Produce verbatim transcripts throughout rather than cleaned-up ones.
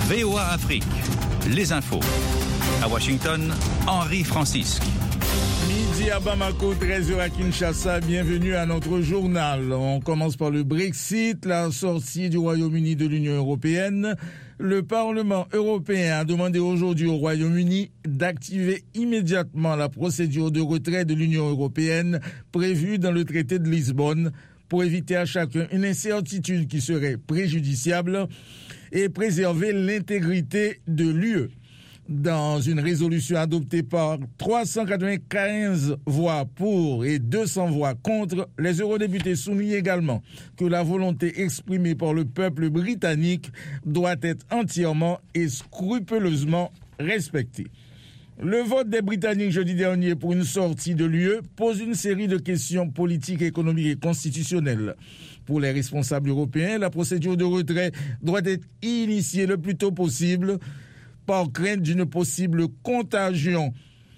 V O A Afrique, les infos. À Washington, Henri Francisque. Midi à Bamako, treize heures à Kinshasa, bienvenue à notre journal. On commence par le Brexit, la sortie du Royaume-Uni de l'Union européenne. Le Parlement européen a demandé aujourd'hui au Royaume-Uni d'activer immédiatement la procédure de retrait de l'Union européenne prévue dans le traité de Lisbonne pour éviter à chacun une incertitude qui serait préjudiciable et préserver l'intégrité de l'U E. Dans une résolution adoptée par trois cent quatre-vingt-quinze voix pour et deux cents voix contre, les eurodéputés soulignent également que la volonté exprimée par le peuple britannique doit être entièrement et scrupuleusement respectée. Le vote des Britanniques jeudi dernier pour une sortie de l'U E pose une série de questions politiques, économiques et constitutionnelles. Pour les responsables européens, la procédure de retrait doit être initiée le plus tôt possible par crainte d'une possible contagion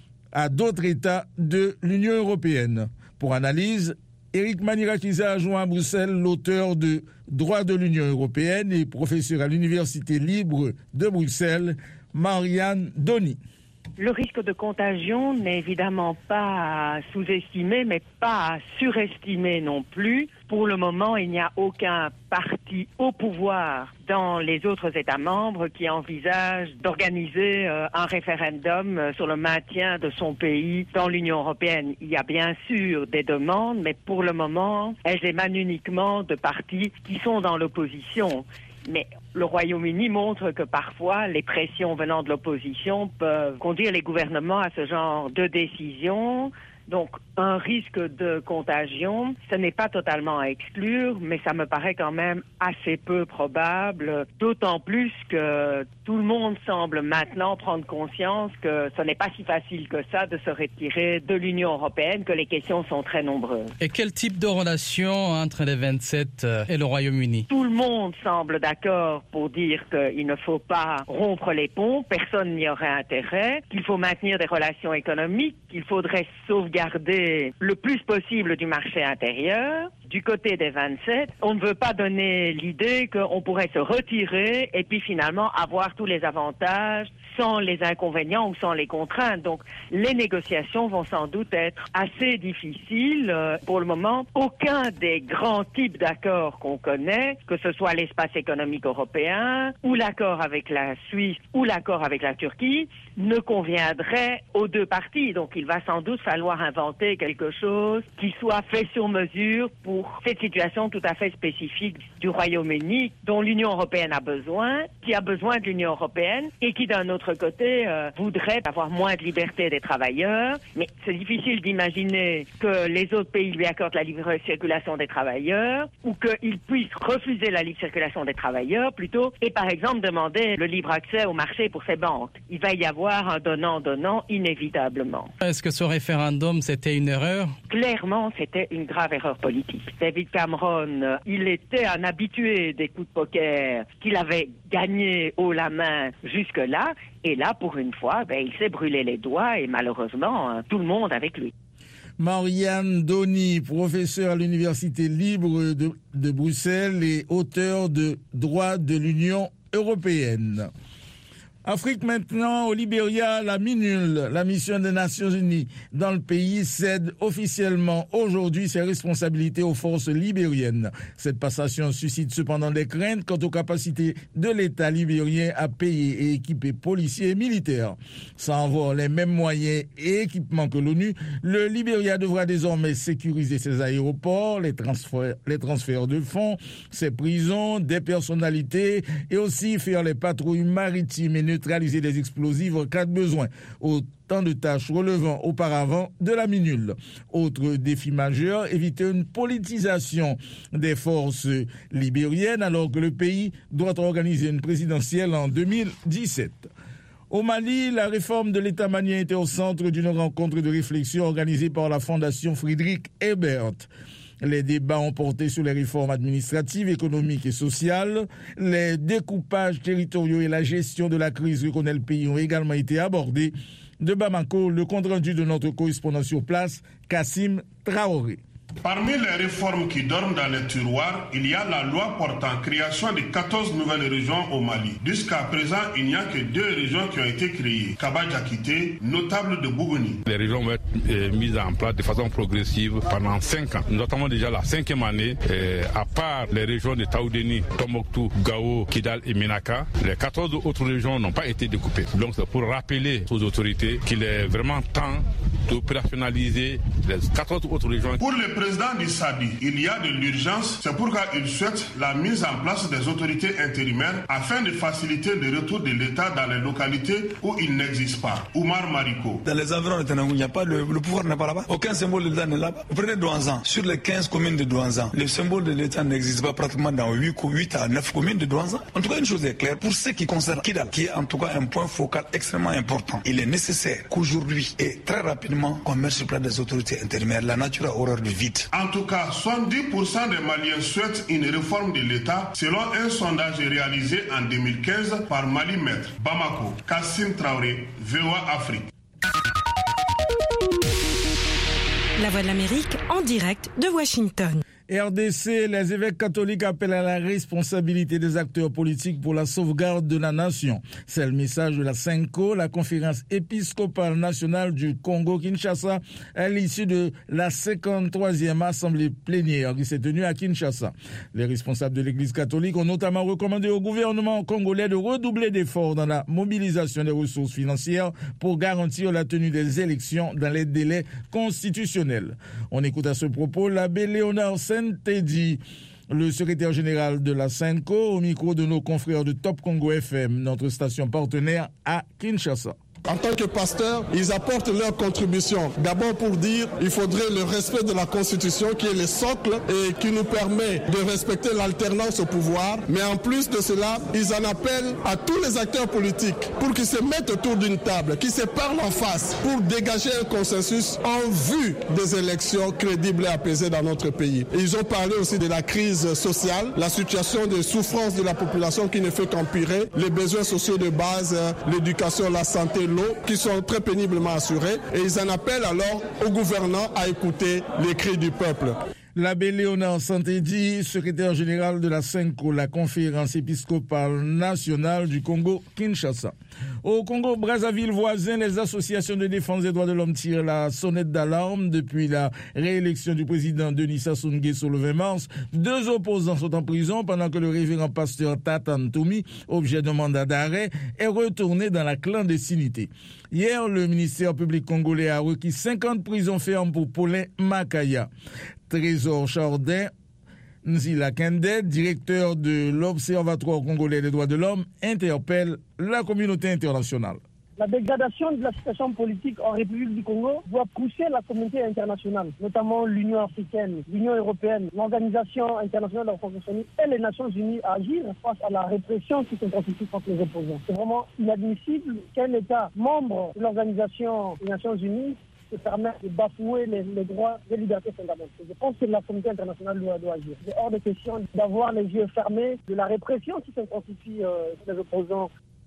à d'autres États de l'Union européenne. Pour analyse, Éric Manirakiza a joint à Bruxelles l'auteur de Droit de l'Union européenne et professeur à l'Université libre de Bruxelles, Marianne Doni. Le risque de contagion n'est évidemment pas à sous-estimer, mais pas à surestimer non plus. Pour le moment, il n'y a aucun parti au pouvoir dans les autres États membres qui envisage d'organiser euh, un référendum euh, sur le maintien de son pays dans l'Union européenne. Il y a bien sûr des demandes, mais pour le moment, elles émanent uniquement de partis qui sont dans l'opposition. Mais le Royaume-Uni montre que parfois les pressions venant de l'opposition peuvent conduire les gouvernements à ce genre de décision. Donc, un risque de contagion, ce n'est pas totalement à exclure, mais ça me paraît quand même assez peu probable, d'autant plus que tout le monde semble maintenant prendre conscience que ce n'est pas si facile que ça de se retirer de l'Union européenne, que les questions sont très nombreuses. Et quel type de relation entre les vingt-sept et le Royaume-Uni? Tout le monde semble d'accord pour dire qu'il ne faut pas rompre les ponts, personne n'y aurait intérêt, qu'il faut maintenir des relations économiques, qu'il faudrait sauvegarder le plus possible du marché intérieur. Du côté des vingt-sept, on ne veut pas donner l'idée qu'on pourrait se retirer et puis finalement avoir tous les avantages sans les inconvénients ou sans les contraintes. Donc, les négociations vont sans doute être assez difficiles. Pour le moment, aucun des grands types d'accords qu'on connaît, que ce soit l'espace économique européen, ou l'accord avec la Suisse, ou l'accord avec la Turquie, ne conviendrait aux deux parties. Donc, il va sans doute falloir inventer quelque chose qui soit fait sur mesure pour cette situation tout à fait spécifique du Royaume-Uni, dont l'Union européenne a besoin, qui a besoin de l'Union européenne, et qui, d'un autre côté, euh, voudrait avoir moins de liberté des travailleurs. Mais c'est difficile d'imaginer que les autres pays lui accordent la libre circulation des travailleurs, ou qu'ils puissent refuser la libre circulation des travailleurs, plutôt, et par exemple demander le libre accès au marché pour ces banques. Il va y avoir un donnant-donnant inévitablement. Est-ce que ce référendum, c'était une erreur? Clairement, c'était une grave erreur politique. David Cameron, il était un habitué des coups de poker qu'il avait gagné haut la main jusque-là. Et là, pour une fois, ben, il s'est brûlé les doigts et malheureusement, hein, tout le monde avec lui. Marianne Doni, professeure à l'Université libre de, de Bruxelles et auteur de Droit de l'Union européenne. Afrique maintenant, au Libéria, la MINUL, la mission des Nations Unies dans le pays, cède officiellement aujourd'hui ses responsabilités aux forces libériennes. Cette passation suscite cependant des craintes quant aux capacités de l'État libérien à payer et équiper policiers et militaires. Sans avoir les mêmes moyens et équipements que l'ONU, le Libéria devra désormais sécuriser ses aéroports, les transferts, les transferts de fonds, ses prisons, des personnalités et aussi faire les patrouilles maritimes et neutraliser les explosifs en cas de besoin. Autant de tâches relevant auparavant de la MINUL. Autre défi majeur, éviter une politisation des forces libériennes alors que le pays doit organiser une présidentielle en deux mille dix-sept. Au Mali, la réforme de l'État malien était au centre d'une rencontre de réflexion organisée par la Fondation Friedrich Ebert. Les débats ont porté sur les réformes administratives, économiques et sociales. Les découpages territoriaux et la gestion de la crise que connaît le pays ont également été abordés. De Bamako, le compte-rendu de notre correspondant sur place, Kassim Traoré. Parmi les réformes qui dorment dans les tiroirs, il y a la loi portant création de quatorze nouvelles régions au Mali. Jusqu'à présent, il n'y a que deux régions qui ont été créées. Kaba-Diakité, notable de Bougouni. Les régions vont être euh, mises en place de façon progressive pendant cinq ans. Nous attendons déjà la cinquième année. Euh, à part les régions de Taoudeni, Tombouctou, Gao, Kidal et Minaka, les quatorze autres régions n'ont pas été découpées. Donc c'est pour rappeler aux autorités qu'il est vraiment temps d'opérationnaliser les quatorze autres régions. Pour le président du S A D I, il y a de l'urgence. C'est pourquoi il souhaite la mise en place des autorités intérimaires afin de faciliter le retour de l'État dans les localités où il n'existe pas. Oumar Mariko. Dans les environs de Tanangou, il n'y a pas le, le pouvoir n'est pas là-bas. Aucun symbole de l'État n'est là-bas. Vous prenez Douanzan. Sur les quinze communes de Douanzan, le symbole de l'État n'existe pas pratiquement dans huit à neuf communes de Douanzan. En tout cas, une chose est claire. Pour ce qui concerne Kidal, qui est en tout cas un point focal extrêmement important, il est nécessaire qu'aujourd'hui et très rapidement qu'on mette sur place des autorités intérimaires. La nature a horreur du vide. En tout cas, soixante-dix pour cent des Maliens souhaitent une réforme de l'État selon un sondage réalisé en deux mille quinze par Mali Maître. Bamako, Kassim Traoré, V O A Afrique. La Voix de l'Amérique en direct de Washington. R D C, les évêques catholiques appellent à la responsabilité des acteurs politiques pour la sauvegarde de la nation. C'est le message de la CENCO, la conférence épiscopale nationale du Congo-Kinshasa, à l'issue de la cinquante-troisième assemblée plénière qui s'est tenue à Kinshasa. Les responsables de l'Église catholique ont notamment recommandé au gouvernement congolais de redoubler d'efforts dans la mobilisation des ressources financières pour garantir la tenue des élections dans les délais constitutionnels. On écoute à ce propos l'abbé Léonard Saint-Teddy, le secrétaire général de la CENCO, au micro de nos confrères de Top Congo F M, notre station partenaire à Kinshasa. En tant que pasteurs, ils apportent leur contribution. D'abord pour dire qu'il faudrait le respect de la Constitution qui est le socle et qui nous permet de respecter l'alternance au pouvoir. Mais en plus de cela, ils en appellent à tous les acteurs politiques pour qu'ils se mettent autour d'une table, qu'ils se parlent en face pour dégager un consensus en vue des élections crédibles et apaisées dans notre pays. Et ils ont parlé aussi de la crise sociale, la situation de souffrance de la population qui ne fait qu'empirer, les besoins sociaux de base, l'éducation, la santé, l'eau, qui sont très péniblement assurés, et ils en appellent alors au gouvernement à écouter les cris du peuple. L'abbé Léonard Saint-Teddy, secrétaire général de la CENCO, la conférence épiscopale nationale du Congo-Kinshasa. Au Congo-Brazzaville voisin, les associations de défense des droits de l'homme tirent la sonnette d'alarme depuis la réélection du président Denis Sassou Nguesso le vingt mars. Deux opposants sont en prison pendant que le révérend pasteur Tatan Toumi, objet d'un mandat d'arrêt, est retourné dans la clandestinité. Hier, le ministère public congolais a requis cinquante prisons fermes pour Paulin Makaya. Trésor Chardin, Nzila Kende, directeur de l'Observatoire congolais des droits de l'homme, interpelle la communauté internationale. La dégradation de la situation politique en République du Congo doit pousser la communauté internationale, notamment l'Union africaine, l'Union européenne, l'Organisation internationale de la francophonie et les Nations unies à agir face à la répression qui s'intensifie contre les opposants. C'est vraiment inadmissible qu'un État membre de l'Organisation des Nations unies se permet de bafouer les, les droits et les libertés fondamentales. Je pense que la communauté internationale doit, doit agir. C'est hors de question d'avoir les yeux fermés de la répression qui s'intensifie euh, sur les opposants.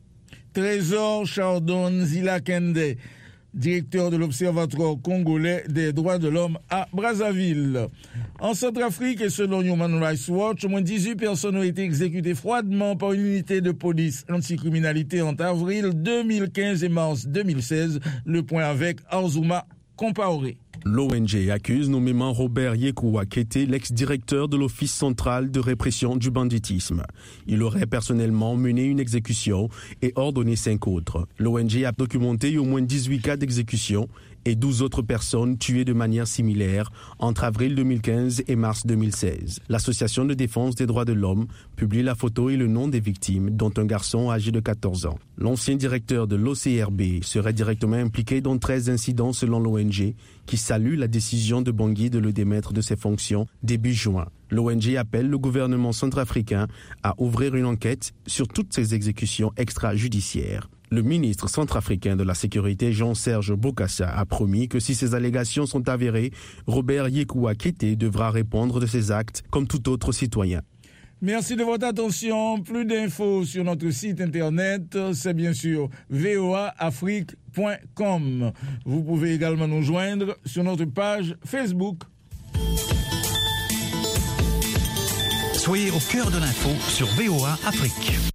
Trésor Chardon Zila Kende, directeur de l'Observatoire congolais des droits de l'homme à Brazzaville. En Centrafrique, et selon Human Rights Watch, au moins dix-huit personnes ont été exécutées froidement par une unité de police anticriminalité entre avril deux mille quinze et mars deux mille seize. Le point avec Arzouma Compaoré. L'O N G accuse nommément Robert Yekouwa Kété, l'ex-directeur de l'Office central de répression du banditisme. Il aurait personnellement mené une exécution et ordonné cinq autres. L'O N G a documenté au moins dix-huit cas d'exécution et douze autres personnes tuées de manière similaire entre avril deux mille quinze et mars deux mille seize. L'association de défense des droits de l'homme publie la photo et le nom des victimes, dont un garçon âgé de quatorze ans. L'ancien directeur de l'O C R B serait directement impliqué dans treize incidents selon l'O N G, qui salue la décision de Bangui de le démettre de ses fonctions début juin. L'O N G appelle le gouvernement centrafricain à ouvrir une enquête sur toutes ces exécutions extrajudiciaires. Le ministre centrafricain de la Sécurité, Jean-Serge Bokassa, a promis que si ces allégations sont avérées, Robert Yekouwa Kété devra répondre de ses actes comme tout autre citoyen. Merci de votre attention. Plus d'infos sur notre site internet, c'est bien sûr v o a afrique point com. Vous pouvez également nous joindre sur notre page Facebook. Soyez au cœur de l'info sur V O A Afrique.